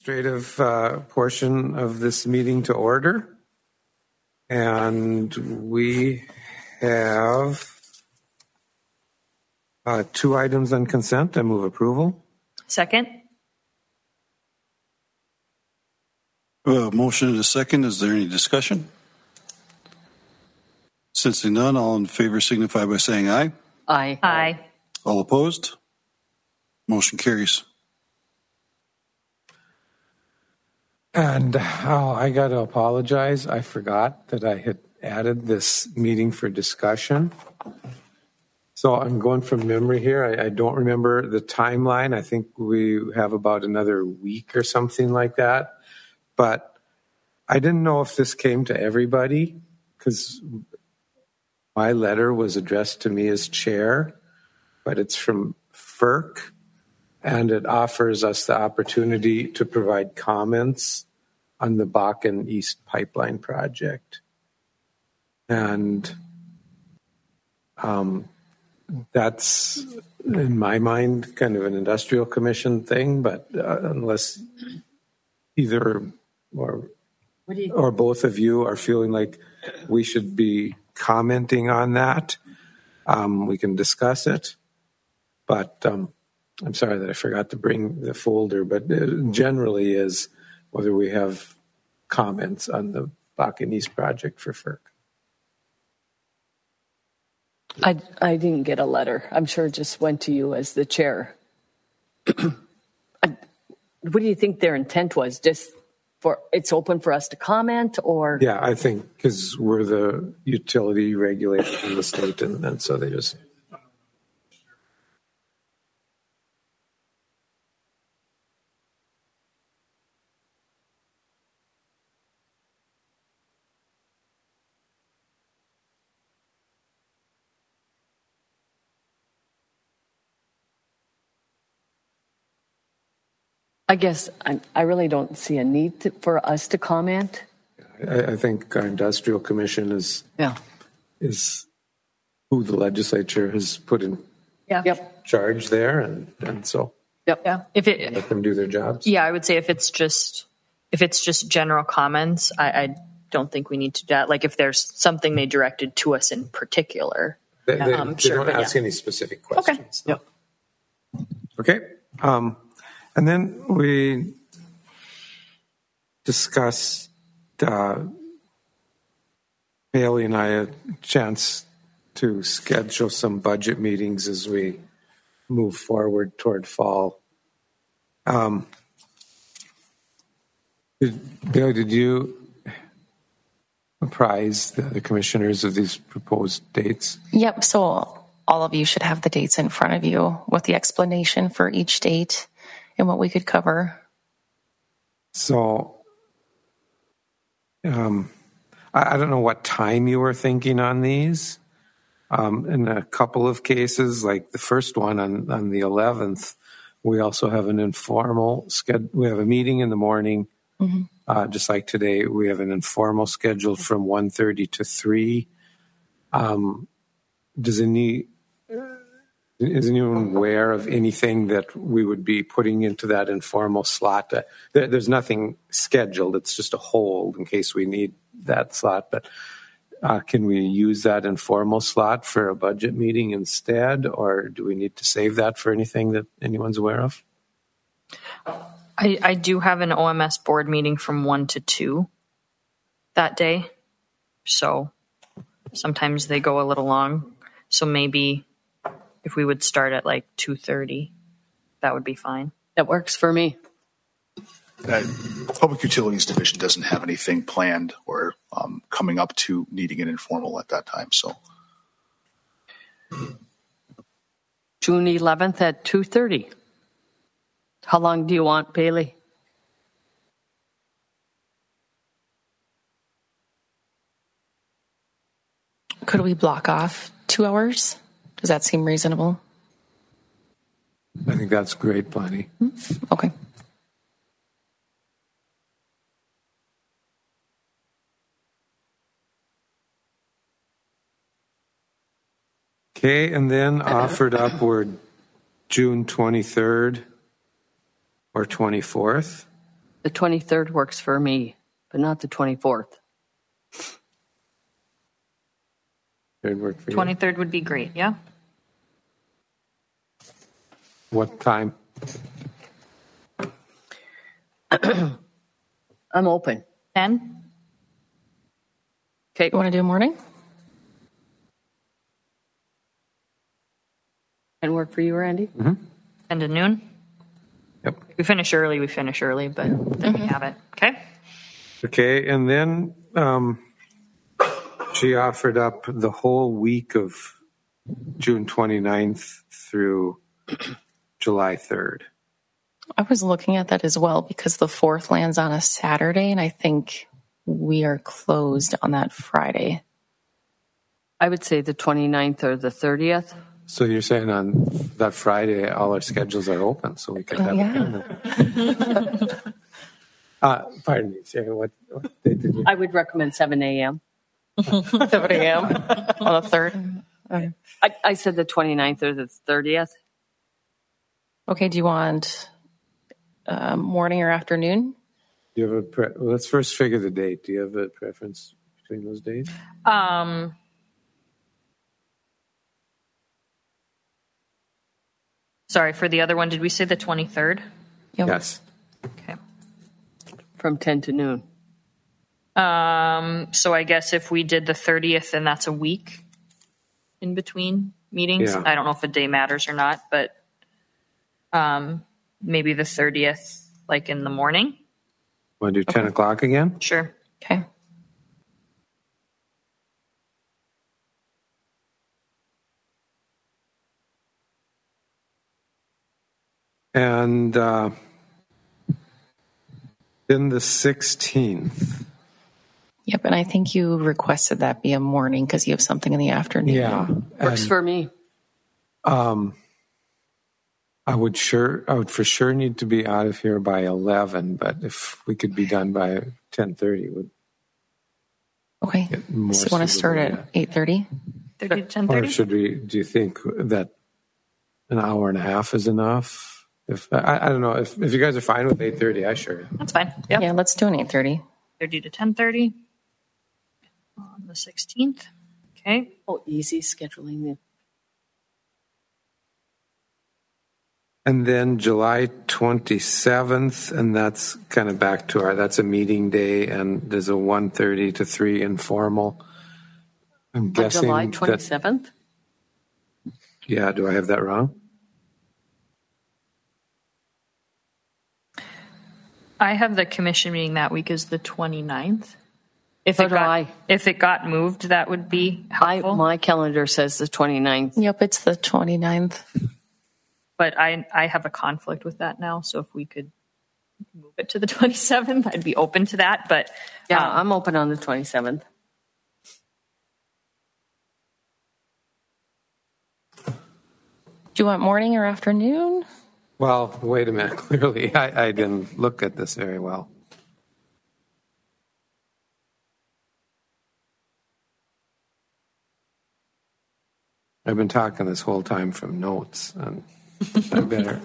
administrative portion of this meeting to order. And we have two items on consent. I move approval. Second. Motion and a second. Is there any discussion? Sensing none, all in favor signify by saying aye. Aye. Aye. All opposed? Motion carries. And I got to apologize. I forgot that I had added this meeting for discussion. So I'm going from memory here. I don't remember the timeline. I think we have about another week or something like that. But I didn't know if this came to everybody because my letter was addressed to me as chair, but it's from FERC, and it offers us the opportunity to provide comments on the Bakken East Pipeline project. And that's, in my mind, kind of an industrial commission thing, but unless either or both of you are feeling like we should be commenting on that, we can discuss it. But I'm sorry that I forgot to bring the folder, but it generally is whether we have comments on the Bakken East project for FERC. I didn't get a letter. I'm sure it just went to you as the chair. What do you think their intent was? Just for it's open for us to comment, or? Yeah, I think because we're the utility regulator in the state, and so they just. I guess I really don't see a need for us to comment. I think our industrial commission is who the legislature has put in charge there, and so let them do their jobs. Yeah, I would say if it's just general comments, I don't think we need to do that. Like if there's something they directed to us in particular, they don't ask any specific questions. Okay. Okay. And then we discussed, Haley and I had a chance to schedule some budget meetings as we move forward toward fall. Bailey, did you apprise the commissioners of these proposed dates? Yep. So all of you should have the dates in front of you with the explanation for each date and what we could cover. So, I don't know what time you were thinking on these. In a couple of cases, like the first one on the 11th, we also have an informal schedule. We have a meeting in the morning, just like today. We have an informal scheduled from 1:30 to 3. Is anyone aware of anything that we would be putting into that informal slot? There's nothing scheduled. It's just a hold in case we need that slot. But can we use that informal slot for a budget meeting instead, or do we need to save that for anything that anyone's aware of? I do have an OMS board meeting from 1 to 2 that day. So sometimes they go a little long. So maybe if we would start at like 2:30, that would be fine. That works for me. Public Utilities Division doesn't have anything planned or coming up to needing an informal at that time. So June 11th at 2:30. How long do you want, Bailey? Could we block off 2 hours? Does that seem reasonable? I think that's great, Bonnie. Okay. Okay, and then offered up were June 23rd or 24th. The 23rd works for me, but not the 24th. Third work for you? 23rd would be great, yeah? What time? I'm open. 10? Okay, You want to do morning? can work for you, Randy? 10 to noon? Yep. We finish early, but then we have it. Okay? Okay, and then she offered up the whole week of June 29th through July 3rd. I was looking at that as well because the 4th lands on a Saturday, and I think we are closed on that Friday. I would say the 29th or the 30th. So you're saying on that Friday, all our schedules are open, so we can have pardon me, Sarah, what day did you? I would recommend 7 a.m. 7 a.m. on the 3rd. Okay. I said the 29th or the 30th. Okay, do you want morning or afternoon? Do you have let's first figure the date. Do you have a preference between those days? Sorry, for the other one, did we say the 23rd? Yep. Yes. Okay. From 10 to noon. So I guess if we did the 30th, then that's a week in between meetings. Yeah. I don't know if a day matters or not, but maybe the 30th, like in the morning. Want to do 10 o'clock again? Sure. Okay. And then the 16th. Yep, and I think you requested that be a morning because you have something in the afternoon. Yeah. Works for me. I would for sure need to be out of here by 11, but if we could be done by 10:30, would Okay. get more So you want to start suitable, at 8:30? 30 to Or 10:30? should we? Do you think that an hour and a half is enough? If I don't know if you guys are fine with 8:30, I sure am. That's fine. Yep. Yeah, let's do an 8:30. 30 to 10:30 on the 16th. Okay. Oh, easy scheduling it. And then July 27th, and that's kind of back to that's a meeting day, and there's a 1:30 to 3 informal. I'm guessing July that, 27th? yeah, do I have that wrong? I have the commission meeting that week is the 29th. If So it do got, I. if it got moved, that would be helpful. My calendar says the 29th. Yep, it's the 29th. But I have a conflict with that now. So if we could move it to the 27th, I'd be open to that. But Yeah, I'm open on the 27th. Do you want morning or afternoon? Well, wait a minute. Clearly, I didn't look at this very well. I've been talking this whole time from notes, and I better.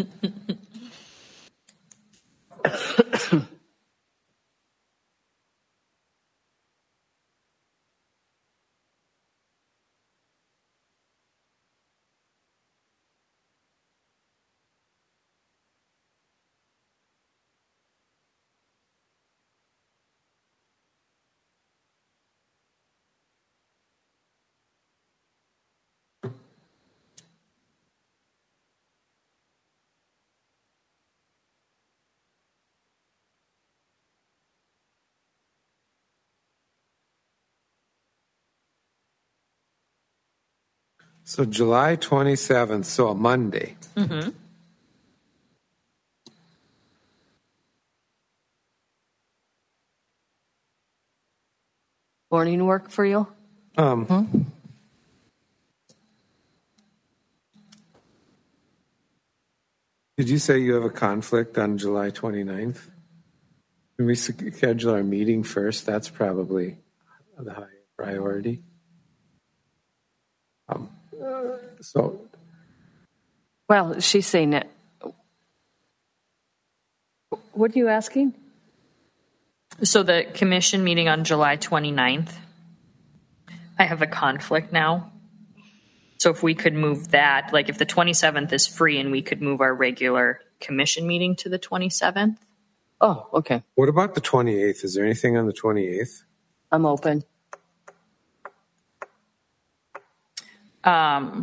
So July 27th, so a Monday. mm-hmm. Morning work for you? Did you say you have a conflict on July 29th? Can we schedule our meeting first? That's probably the higher priority. So Well, she's saying that What are you asking? So the commission meeting on July 29th, I have a conflict now. So if we could move that, like if the 27th is free and we could move our regular commission meeting to the 27th. Oh, okay. What about the 28th? Is there anything on the 28th? I'm open. I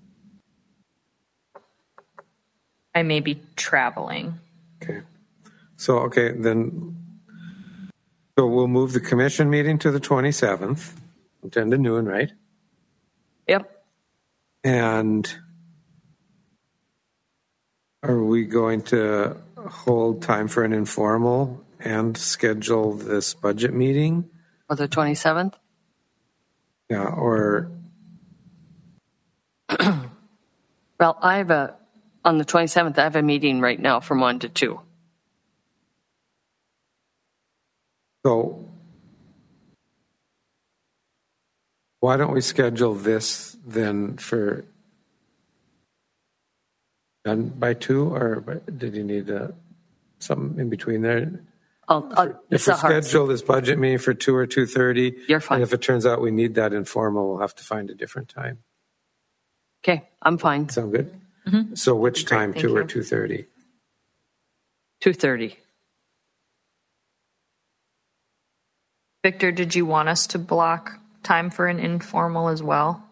may be traveling. Okay. So we'll move the commission meeting to the 27th, from 10 to noon, right? Yep. And are we going to hold time for an informal and schedule this budget meeting? Or the 27th? Yeah, or Well, on the 27th, I have a meeting right now from 1 to 2. so why don't we schedule this then for done by 2, or did you need something in between there? If we schedule this budget meeting for 2 or 2:30, You're fine. And if it turns out we need that informal, we'll have to find a different time. Okay, I'm fine. Sound good? Mm-hmm. So which time, thank 2 or you. 2:30? 2:30. Victor, did you want us to block time for an informal as well?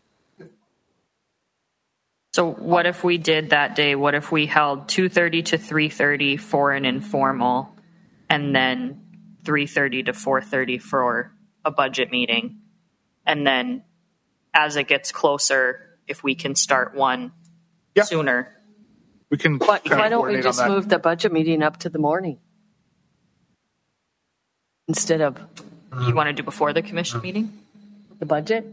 So what if we did that day? What if we held 2:30 to 3:30 for an informal, and then 3:30 to 4:30 for a budget meeting? And then as it gets closer, if we can start one sooner. We can. Why kind of don't we coordinate just on that. move the budget meeting up to the morning? Instead of You want to do before the commission meeting? the budget?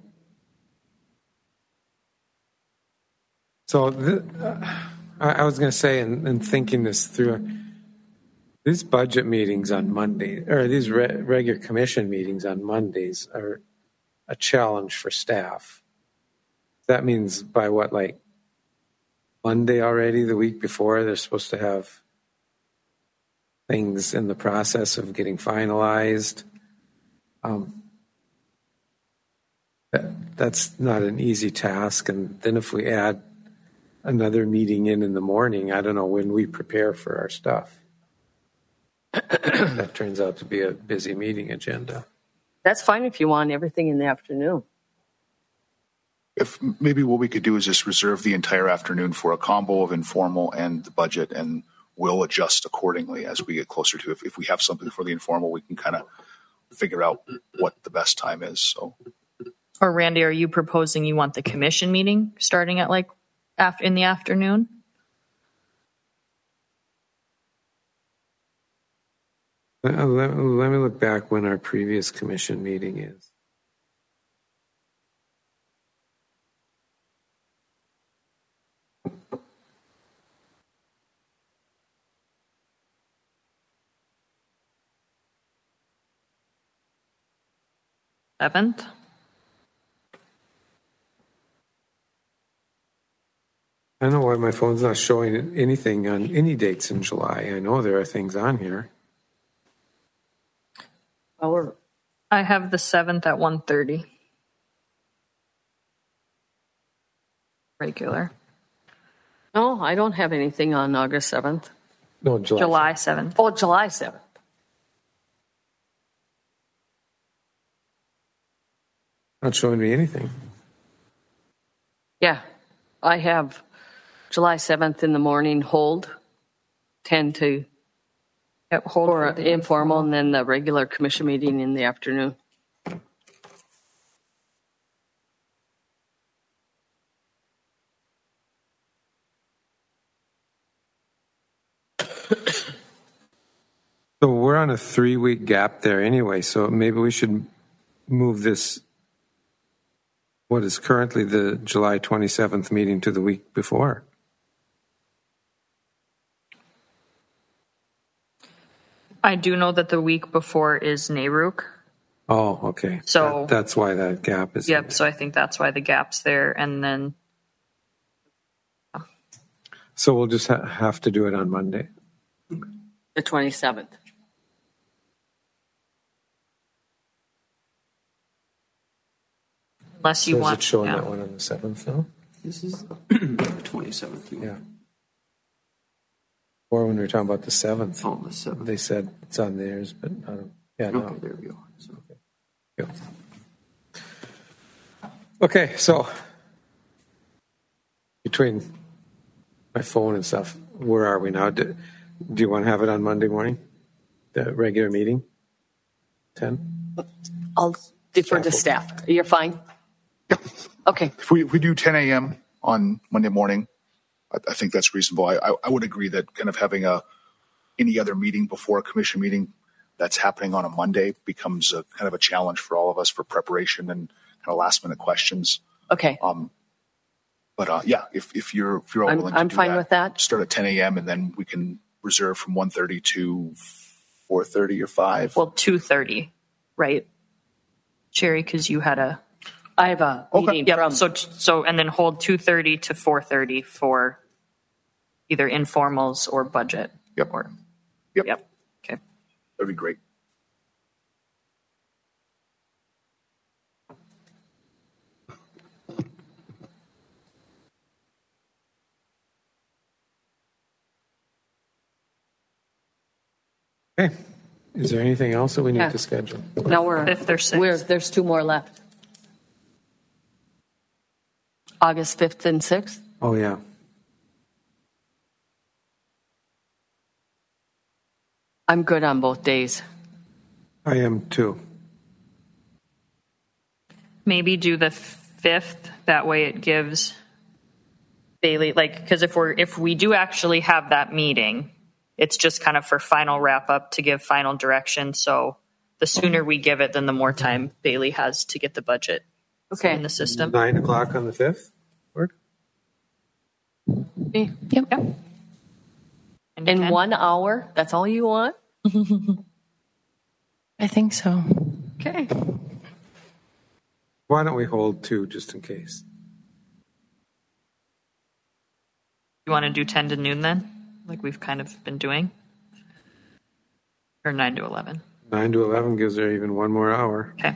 So I was going to say, and thinking this through, these budget meetings on Monday, or these regular commission meetings on Mondays are a challenge for staff. That means by what, like Monday already, the week before, they're supposed to have things in the process of getting finalized. That's not an easy task. And then if we add another meeting in the morning, I don't know when we prepare for our stuff. That turns out to be a busy meeting agenda. That's fine if you want everything in the afternoon. If maybe what we could do is just reserve the entire afternoon for a combo of informal and the budget, and we'll adjust accordingly as we get closer to it. If we have something for the informal, we can kind of figure out what the best time is. So, Or Randy, are you proposing you want the commission meeting starting at like in the afternoon? Let me look back when our previous commission meeting is. Seventh? I don't know why my phone's not showing anything on any dates in July. I know there are things on here. I have the 7th at 1:30. Regular. No, I don't have anything on August 7th. No, July. July 7th. Oh, July 7th. Not showing me anything. Yeah, I have July 7th in the morning hold, 10 to Yep, hold for informal, and then the regular commission meeting in the afternoon. So we're on a 3-week gap there anyway, so maybe we should move this, what is currently the July 27th meeting, to the week before. I do know that the week before is NARUC. Oh, okay. So- that's why that gap is. Yep, so I think that's why the gap's there. And then So we'll just have to do it on Monday. The 27th. Unless you So is want. it showing yeah. that one on the 7th now? This is the 27th. Yeah. Or when we were talking about the 7th, Oh, the 7th. they said it's on theirs, but I don't. Yeah, no. Okay, there we go. So, Yeah. Okay, so between my phone and stuff, where are we now? Do you want to have it on Monday morning? The regular meeting? 10? I'll defer to staff. You're fine? Yeah. Okay. If we do 10 a.m. on Monday morning, I think that's reasonable. I would agree that kind of having any other meeting before a commission meeting that's happening on a Monday becomes a kind of a challenge for all of us for preparation and kind of last minute questions. Okay. But yeah, if you're all willing to I'm do fine with that. Start at 10 a.m. and then we can reserve from 1:30 to 4:30 or 5. Well, 2:30, right? Sherry, because you had a. I have a meeting Yep. from. So and then hold 2:30 to 4:30 for either informals or budget. Yep. Or. Yep. Yep. Okay. That'd be great. Okay. Is there anything else that we need Yeah. to schedule? Now we're. Fifth or sixth. There's 2 more left. August 5th and 6th. Oh, yeah. I'm good on both days. I am too. Maybe do the 5th. That way it gives Bailey, like, because if we do actually have that meeting, it's just kind of for final wrap up to give final direction. So the sooner we give it, then the more time Bailey has to get the budget Okay. in the system. 9 o'clock on the 5th? Work? Yep. And In 10? 1 hour, that's all you want? I think so. Okay. Why don't we hold 2 just in case? You want to do 10 to noon then? Like we've kind of been doing? Or 9 to 11? 9 to 11 gives her even 1 more hour. Okay.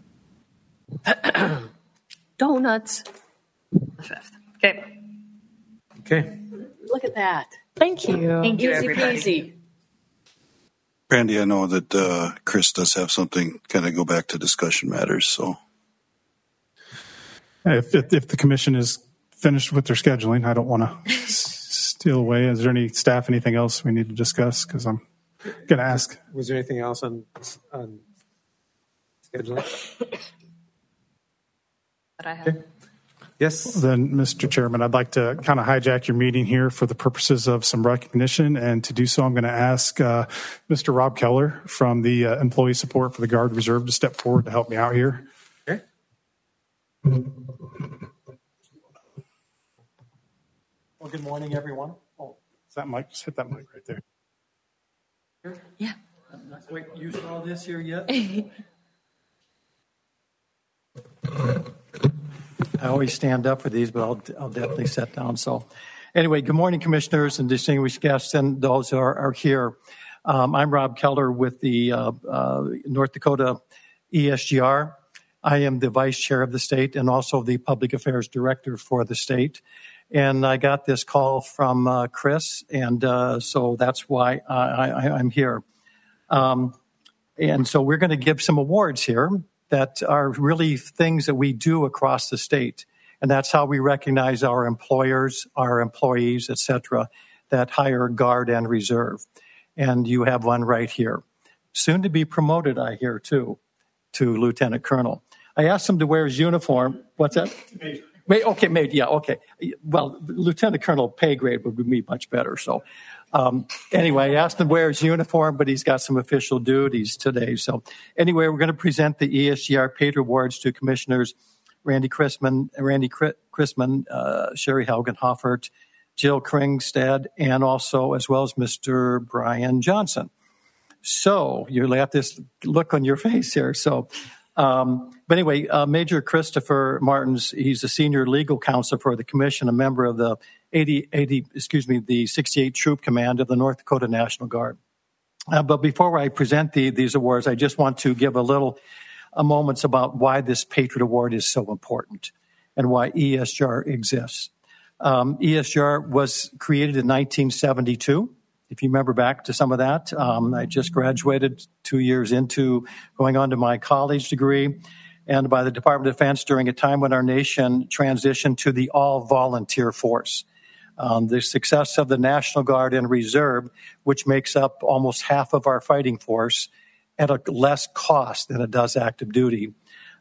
Donuts. The 5th. Okay. Okay. Look at that. Thank you. Thank you, Easy everybody. peasy. Randy, I know that Chris does have something kind of go back to discussion matters. So If the commission is finished with their scheduling, I don't want to steal away. Is there any staff, anything else we need to discuss? Because I'm going to ask. Was there anything else on scheduling? That I have. Yes. Then, Mr. Chairman, I'd like to kind of hijack your meeting here for the purposes of some recognition. And to do so, I'm going to ask Mr. Rob Keller from the Employee Support for the Guard Reserve to step forward to help me out here. Okay. Well, good morning, everyone. Oh, is that mic? Just hit that mic right there. Yeah. I'm not quite used to all this here yet. I always stand up for these, but I'll definitely sit down. So anyway, good morning, commissioners and distinguished guests and those who are here. I'm Rob Keller with the North Dakota ESGR. I am the vice chair of the state and also the public affairs director for the state. And I got this call from Chris, and so that's why I'm here. And so we're going to give some awards here that are really things that we do across the state. And that's how we recognize our employers, our employees, et cetera, that hire guard and reserve. And you have one right here. Soon to be promoted, I hear, too, to lieutenant colonel. I asked him to wear his uniform. What's that? Major. Okay, Major. Yeah, okay. Well, lieutenant colonel pay grade would be much better. So anyway, I asked him to wear his uniform, but he's got some official duties today. So anyway, we're going to present the ESGR Patriot Awards to Commissioners Randy Chrisman, Sherry Haugen-Hoffert, Jill Kringstad, and also as well as Mr. Brian Johnson. So you'll have this look on your face here. So, but anyway, Major Christopher Martins, he's a senior legal counsel for the commission, a member of the the 68th Troop Command of the North Dakota National Guard. But before I present these awards, I just want to give a moments about why this Patriot Award is so important and why ESGR exists. ESGR was created in 1972. If you remember back to some of that, I just graduated 2 years into going on to my college degree, and by the Department of Defense during a time when our nation transitioned to the all-volunteer force. The success of the National Guard and Reserve, which makes up almost half of our fighting force, at a less cost than it does active duty.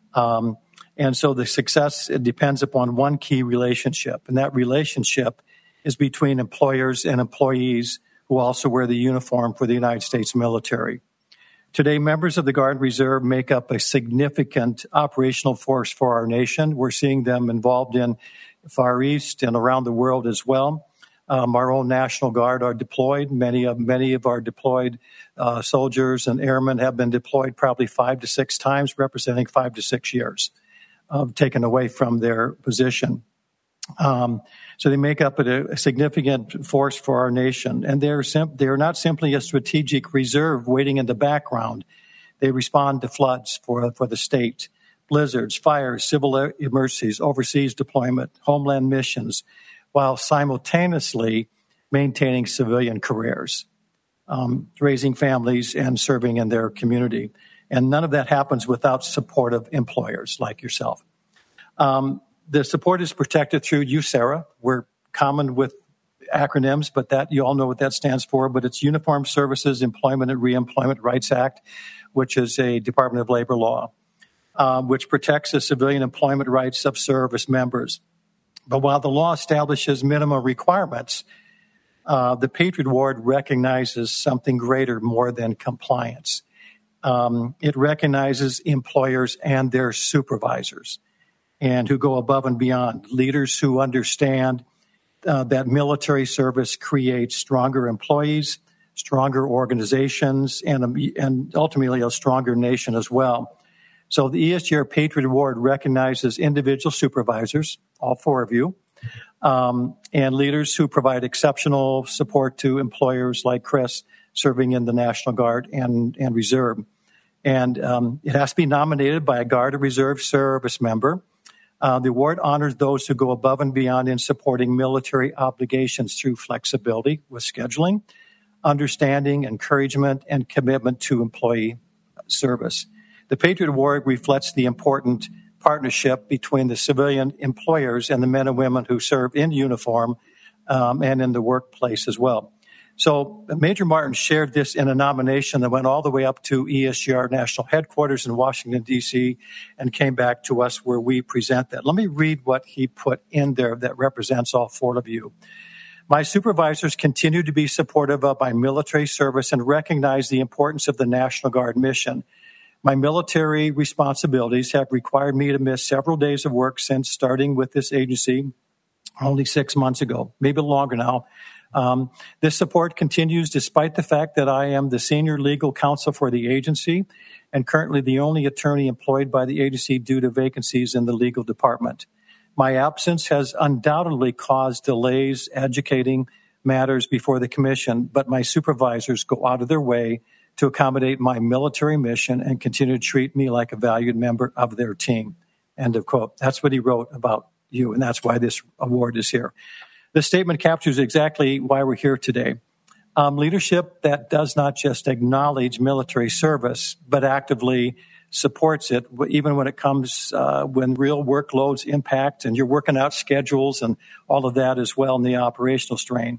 And so the success, it depends upon one key relationship, and that relationship is between employers and employees who also wear the uniform for the United States military. Today, members of the Guard and Reserve make up a significant operational force for our nation. We're seeing them involved in Far East and around the world as well. Our own National Guard are deployed. Many of our deployed soldiers and airmen have been deployed probably 5 to 6 times, representing 5 to 6 years taken away from their position. So they make up a significant force for our nation, and they're not simply a strategic reserve waiting in the background. They respond to floods for the state, blizzards, fires, civil emergencies, overseas deployment, homeland missions, while simultaneously maintaining civilian careers, raising families and serving in their community. And none of that happens without supportive employers like yourself. The support is protected through USERRA. We're common with acronyms, but that you all know what that stands for. But it's Uniformed Services Employment and Reemployment Rights Act, which is a Department of Labor law, which protects the civilian employment rights of service members. But while the law establishes minimum requirements, the Patriot Award recognizes something greater more than compliance. It recognizes employers and their supervisors, and who go above and beyond, leaders who understand that military service creates stronger employees, stronger organizations, and ultimately a stronger nation as well. So the ESGR Patriot Award recognizes individual supervisors, all 4 of you, and leaders who provide exceptional support to employers like Chris serving in the National Guard and Reserve. And it has to be nominated by a Guard or Reserve service member. The award honors those who go above and beyond in supporting military obligations through flexibility with scheduling, understanding, encouragement, and commitment to employee service. The Patriot Award reflects the important partnership between the civilian employers and the men and women who serve in uniform and in the workplace as well. So Major Martin shared this in a nomination that went all the way up to ESGR National Headquarters in Washington, D.C., and came back to us where we present that. Let me read what he put in there that represents all 4 of you. My supervisors continue to be supportive of my military service and recognize the importance of the National Guard mission. My military responsibilities have required me to miss several days of work since starting with this agency only 6 months ago, maybe longer now. This support continues despite the fact that I am the senior legal counsel for the agency and currently the only attorney employed by the agency due to vacancies in the legal department. My absence has undoubtedly caused delays educating matters before the commission, but my supervisors go out of their way to accommodate my military mission and continue to treat me like a valued member of their team. End of quote. That's what he wrote about you, and that's why this award is here. This statement captures exactly why we're here today. Leadership that does not just acknowledge military service, but actively supports it, even when it comes, when real workloads impact and you're working out schedules and all of that as well in the operational strain.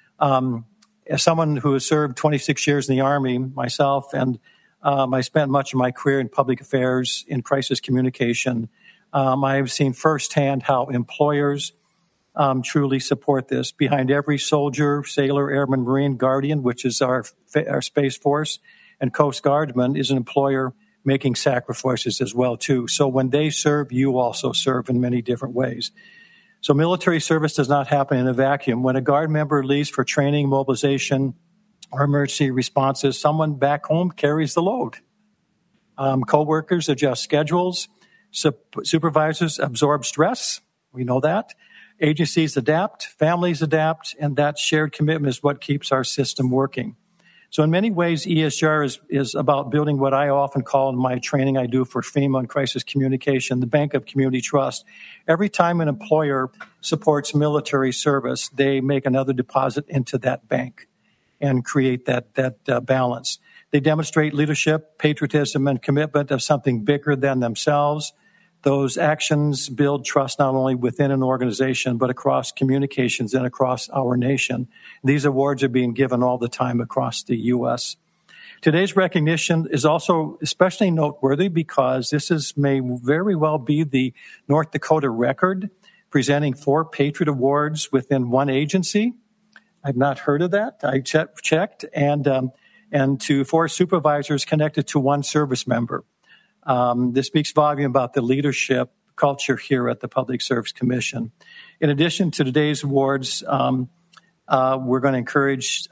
As someone who has served 26 years in the Army myself, and I spent much of my career in public affairs, in crisis communication, I have seen firsthand how employers truly support this. Behind every soldier, sailor, airman, Marine, Guardian, which is our Space Force, and Coast Guardsman is an employer making sacrifices as well, too. So when they serve, you also serve in many different ways. So military service does not happen in a vacuum. When a Guard member leaves for training, mobilization, or emergency responses, someone back home carries the load. Co-workers adjust schedules. Supervisors absorb stress. We know that. Agencies adapt. Families adapt. And that shared commitment is what keeps our system working. So in many ways, ESR is about building what I often call in my training I do for FEMA and crisis communication, the bank of community trust. Every time an employer supports military service, they make another deposit into that bank and create that balance. They demonstrate leadership, patriotism, and commitment of something bigger than themselves. Those actions build trust not only within an organization, but across communications and across our nation. These awards are being given all the time across the U.S. Today's recognition is also especially noteworthy because may very well be the North Dakota record, presenting 4 Patriot Awards within one agency. I've not heard of that. I checked, and to 4 supervisors connected to 1 service member. This speaks volume about the leadership culture here at the Public Service Commission. In addition to today's awards, we're going to encourage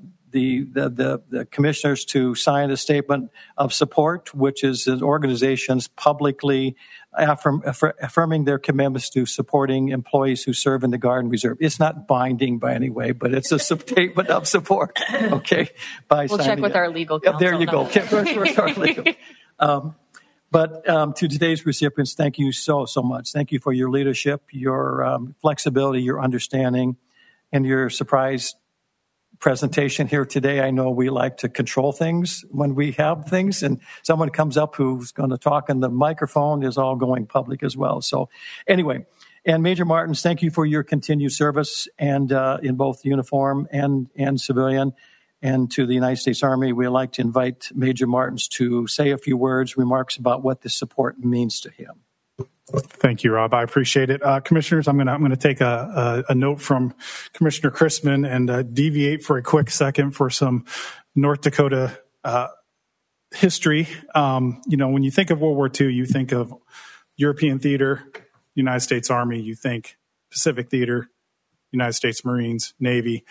the commissioners to sign a statement of support, which is an organization's publicly affirming their commitments to supporting employees who serve in the Guard and Reserve. It's not binding by any way, but it's a statement of support. Okay, we'll check with our legal counsel. There you go. Our legal. But to today's recipients, thank you so much. Thank you for your leadership, your flexibility, your understanding, and your surprise presentation here today. I know we like to control things when we have things, and someone comes up who's going to talk and the microphone is all going public as well. So anyway, and Major Martins, thank you for your continued service and in both uniform and civilian. And to the United States Army, we'd like to invite Major Martins to say a few remarks about what this support means to him. Thank you, Rob. I appreciate it. Commissioners, I'm going to take a note from Commissioner Chrisman and deviate for a quick second for some North Dakota history. When you think of World War II, you think of European theater, United States Army, you think Pacific theater, United States Marines, Navy.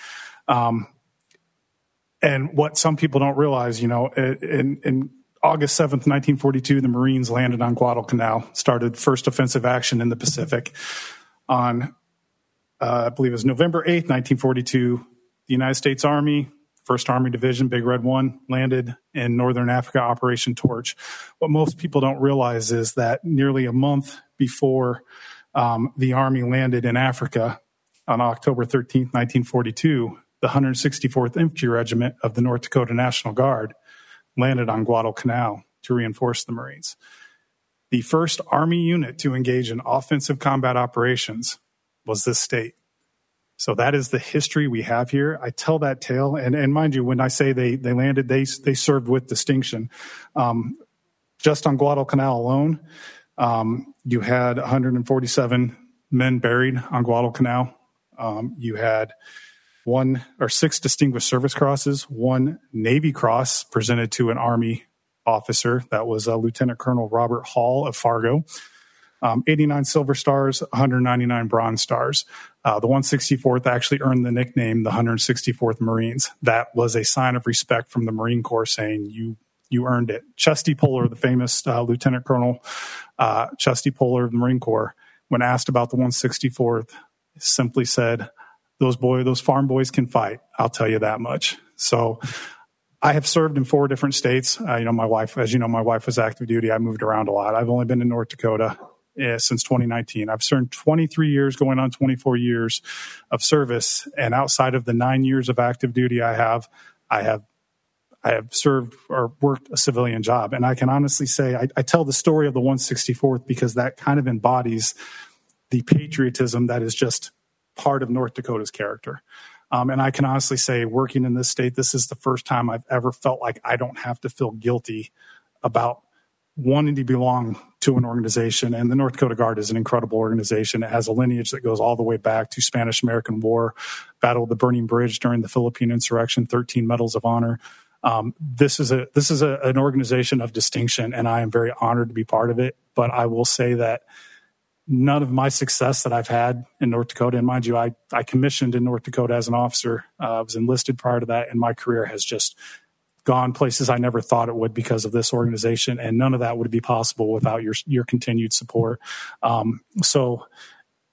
And what some people don't realize, in August 7th, 1942, the Marines landed on Guadalcanal, started first offensive action in the Pacific. On, I believe it was November 8th, 1942, the United States Army, 1st Army Division, Big Red 1, landed in Northern Africa, Operation Torch. What most people don't realize is that nearly a month before the Army landed in Africa, on October 13th, 1942, the 164th Infantry Regiment of the North Dakota National Guard landed on Guadalcanal to reinforce the Marines. The first Army unit to engage in offensive combat operations was this state. So that is the history we have here. I tell that tale, and mind you, when I say they landed, they served with distinction. Just on Guadalcanal alone, you had 147 men buried on Guadalcanal. You had 6 Distinguished Service Crosses, 1 Navy Cross presented to an Army officer. That was Lieutenant Colonel Robert Hall of Fargo. 89 Silver Stars, 199 Bronze Stars. The 164th actually earned the nickname the 164th Marines. That was a sign of respect from the Marine Corps saying, you earned it. Chesty Puller, the famous Lieutenant Colonel Chesty Puller of the Marine Corps, when asked about the 164th, simply said, those farm boys can fight. I'll tell you that much. So I have served in 4 different states. My wife was active duty. I moved around a lot. I've only been in North Dakota since 2019. I've served 23 years, going on 24 years of service. And outside of the 9 years of active duty I have served or worked a civilian job. And I can honestly say, I tell the story of the 164th because that kind of embodies the patriotism that is just part of North Dakota's character. And I can honestly say, working in this state, this is the first time I've ever felt like I don't have to feel guilty about wanting to belong to an organization. And the North Dakota Guard is an incredible organization. It has a lineage that goes all the way back to Spanish-American War, Battle of the Burning Bridge during the Philippine Insurrection, 13 Medals of Honor. This is an organization of distinction, and I am very honored to be part of it. But I will say that none of my success that I've had in North Dakota, and mind you, I commissioned in North Dakota as an officer. I was enlisted prior to that, and my career has just gone places I never thought it would because of this organization, and none of that would be possible without your continued support. So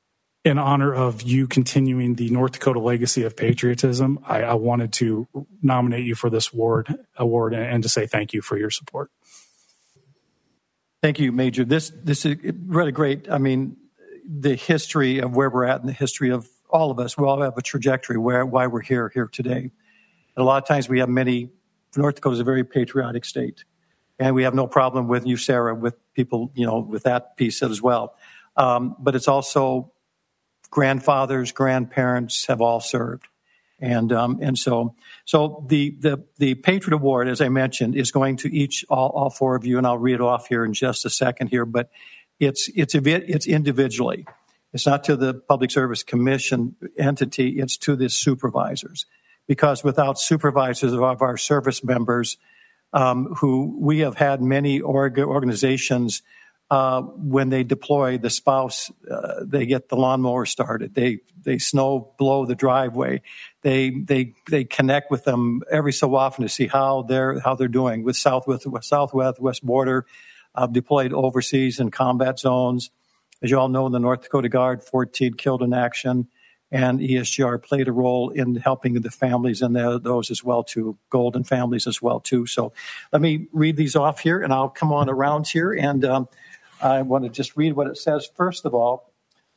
in honor of you continuing the North Dakota legacy of patriotism, I wanted to nominate you for this award and to say thank you for your support. Thank you, Major. This is really great. I mean, the history of where we're at and the history of all of us, we all have a trajectory why we're here today. And a lot of times we have North Dakota is a very patriotic state. And we have no problem with you, Sarah, with people, with that piece as well. But it's also grandfathers, grandparents have all served. And so the Patriot Award, as I mentioned, is going to all four of you, and I'll read it off here in just a second here, but it's individually. It's not to the Public Service Commission entity, it's to the supervisors. Because without supervisors of our service members, who we have had many organizations, when they deploy the spouse, they get the lawnmower started. They snow blow the driveway. They connect with them every so often to see how they're doing with Southwest border, deployed overseas in combat zones. As you all know, the North Dakota Guard 14 killed in action, and ESGR played a role in helping the families and those as well too, Golden families as well too. So let me read these off here, and I'll come on around here, and I want to just read what it says first of all.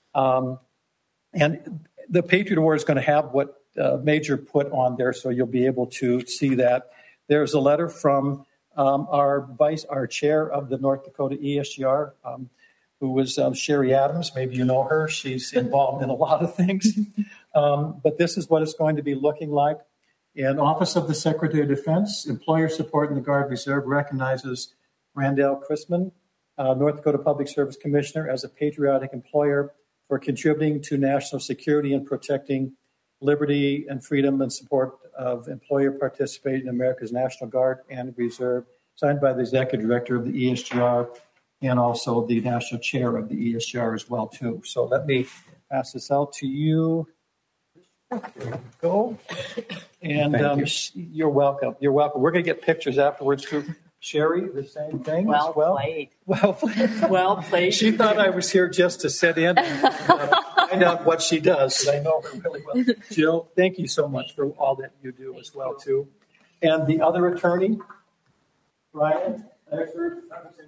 And the Patriot Award is going to have what Major put on there, so you'll be able to see that. There's a letter from our chair of the North Dakota ESGR, who was Sherry Adams. Maybe you know her. She's involved in a lot of things. But this is what it's going to be looking like. In Office of the Secretary of Defense, Employer Support in the Guard Reserve recognizes Randall Chrisman, North Dakota Public Service Commissioner, as a patriotic employer for contributing to national security and protecting liberty and freedom and support of employer participating in America's National Guard and Reserve, signed by the Executive Director of the ESGR and also the National Chair of the ESGR as well, too. So let me pass this out to you. There you go. And you're welcome. You're welcome. We're going to get pictures afterwards, too. Sherry, the same thing well as well? Played. Well played. She thought I was here just to sit in and find out what she does. I know her really well. Jill, thank you so much for all that you do as well, too. And the other attorney, Brian Eckford.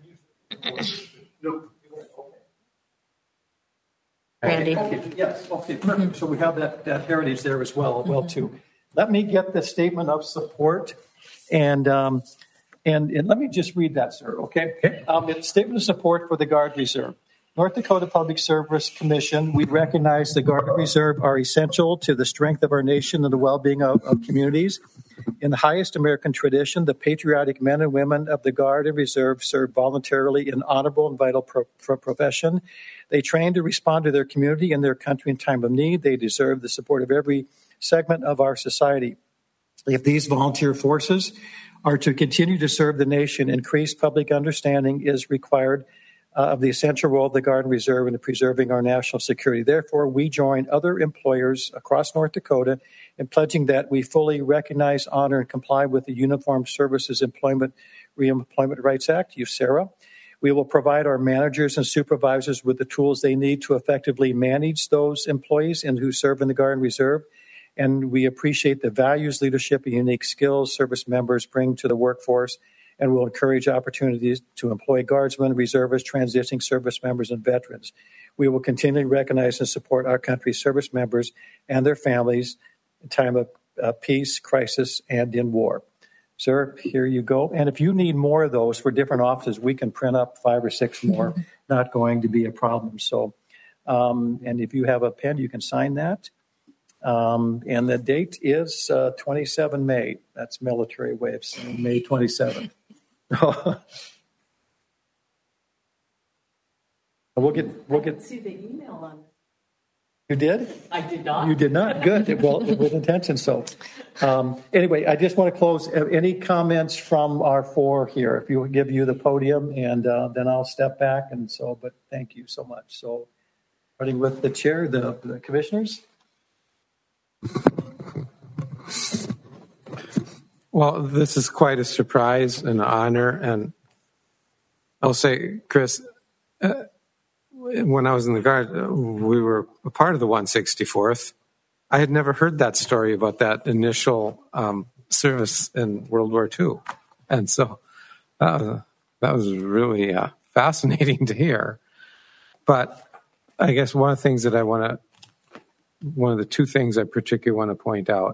Randy. Yes, okay, perfect. So we have that heritage there as well, too. Let me get the statement of support, and let me just read that, sir, okay? It's statement of support for the Guard Reserve. North Dakota Public Service Commission, we recognize the Guard Reserve are essential to the strength of our nation and the well-being of communities. In the highest American tradition, the patriotic men and women of the Guard and Reserve serve voluntarily in honorable and vital profession. They train to respond to their community and their country in time of need. They deserve the support of every segment of our society. If these volunteer forces are to continue to serve the nation, increased public understanding is required of the essential role of the Guard and Reserve in preserving our national security. Therefore, we join other employers across North Dakota in pledging that we fully recognize, honor, and comply with the Uniformed Services Reemployment Rights Act, USERRA. We will provide our managers and supervisors with the tools they need to effectively manage those employees and who serve in the Guard and Reserve. And we appreciate the values, leadership, and unique skills service members bring to the workforce, and will encourage opportunities to employ guardsmen, reservists, transitioning service members, and veterans. We will continually recognize and support our country's service members and their families in time of peace, crisis, and in war. Sir, here you go. And if you need more of those for different offices, we can print up 5 or 6 more. Not going to be a problem. So, and if you have a pen, you can sign that. And the date is 27 May. That's military way of saying May 27th. We'll get. See the email on this. You did? I did not. You did not. Good. Well, with intention. So, anyway, I just want to close. Any comments from our 4 here? If you give you the podium, and then I'll step back. And so, but thank you so much. So, starting with the chair, the commissioners. Well, this is quite a surprise and honor, and I'll say, Chris, when I was in the Guard, we were a part of the 164th. I had never heard that story about that initial service in World War II. And so that was really fascinating to hear. But I guess one of the two things I particularly want to point out,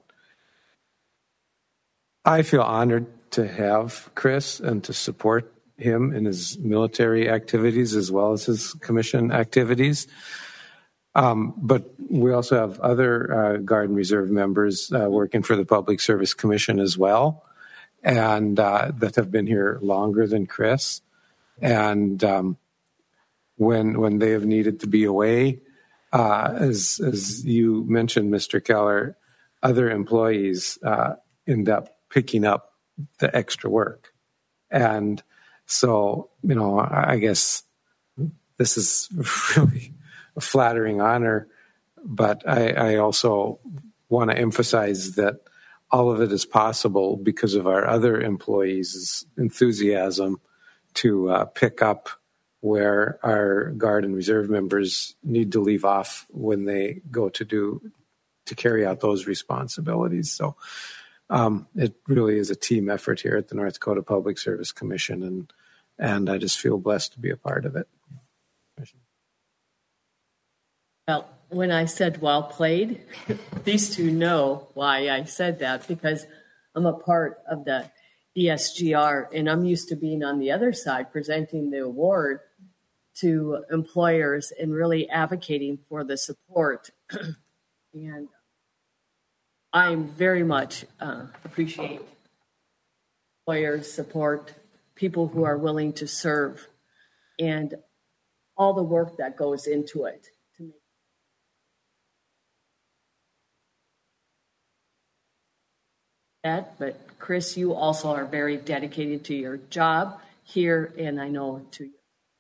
I feel honored to have Chris and to support him in his military activities as well as his commission activities. But we also have other Guard and Reserve members working for the Public Service Commission as well, and that have been here longer than Chris. And when they have needed to be away, as you mentioned, Mr. Keller, other employees end up picking up the extra work. And so, I guess this is really a flattering honor, but I also want to emphasize that all of it is possible because of our other employees' enthusiasm to pick up where our Guard and Reserve members need to leave off when they go to carry out those responsibilities. So it really is a team effort here at the North Dakota Public Service Commission, and I just feel blessed to be a part of it. Well, when I said well played, these two know why I said that, because I'm a part of the ESGR, and I'm used to being on the other side, presenting the award to employers and really advocating for the support. And I'm very much appreciate employers' support, people who are willing to serve, and all the work that goes into it. But Chris, you also are very dedicated to your job here, and I know to you.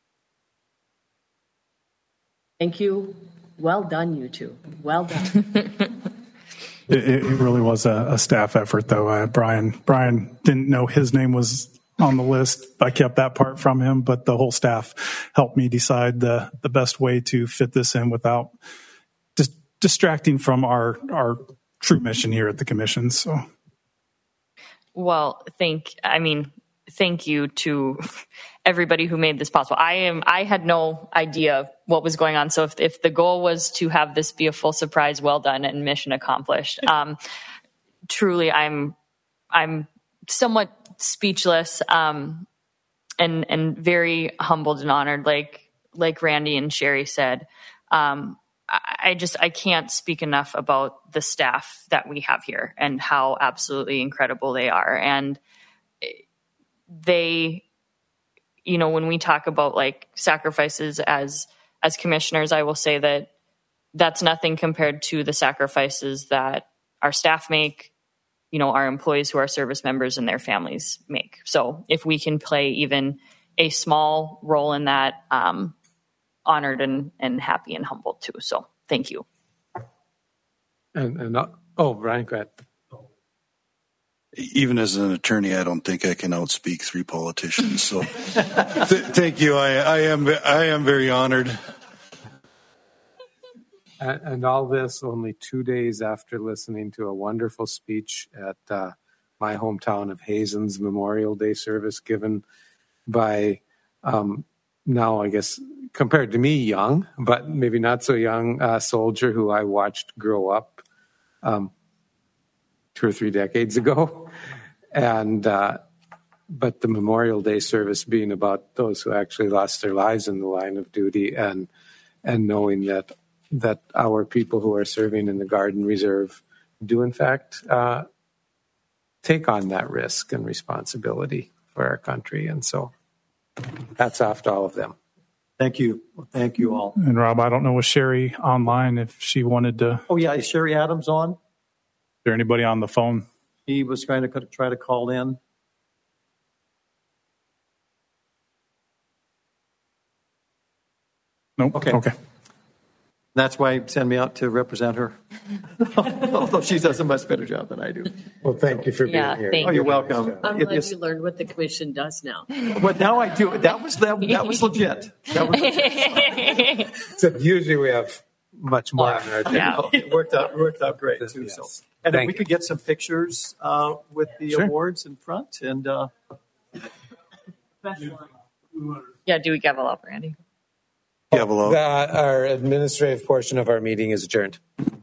Thank you. Well done, you two. Well done. It really was a staff effort, though. Brian didn't know his name was on the list. I kept that part from him, but the whole staff helped me decide the best way to fit this in without distracting from our true mission here at the commission. So. Well, thank you to everybody who made this possible. I had no idea what was going on. So if the goal was to have this be a full surprise, well done and mission accomplished. Truly, I'm somewhat speechless, and very humbled and honored, like Randy and Sherry said. I can't speak enough about the staff that we have here and how absolutely incredible they are. And they, when we talk about like sacrifices as commissioners, I will say that that's nothing compared to the sacrifices that our staff make, our employees who are service members and their families make. So if we can play even a small role in that, honored and happy and humbled too. So thank you. And Brian, go ahead. Even as an attorney, I don't think I can outspeak three politicians. So thank you. I am very honored. And all this only 2 days after listening to a wonderful speech at my hometown of Hazen's Memorial Day service given by now, I guess, compared to me, young, but maybe not so young soldier who I watched grow up 2 or 3 decades ago. And but the Memorial Day service being about those who actually lost their lives in the line of duty, and knowing that our people who are serving in the Guard and Reserve do in fact take on that risk and responsibility for our country. And so hats off to all of them. Thank you. Well, thank you all. And Rob, I don't know, was Sherry online if she wanted to? Oh yeah, is Sherry Adams on? Is there anybody on the phone? He was going to try to call in. Nope. Okay. That's why send me out to represent her. Although she does a much better job than I do. Well, thank you for being Yeah, here. thank Oh, you're welcome. I'm It glad is- you learned what the commission does now. But now I do. That was legit. That was legit. Except usually we have much more on our agenda. Yeah. It worked out great too. Yes. So, and if Thank we you. could get some pictures with the Sure. awards in front, and Yeah, do we gavel up, Randy? Gavel out. Our administrative portion of our meeting is adjourned.